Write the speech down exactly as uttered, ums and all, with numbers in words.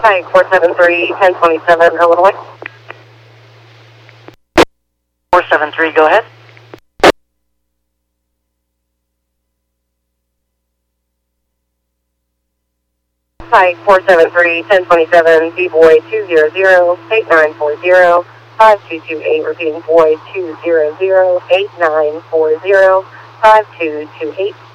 Hi, four seven three, ten twenty-seven, Illinois. four seven three, go ahead. Hi, four seven three, ten twenty-seven, B-Boy two zero zero, eight nine four zero, five two two eight, repeating Boy two zero zero, eight nine four zero, five two two eight.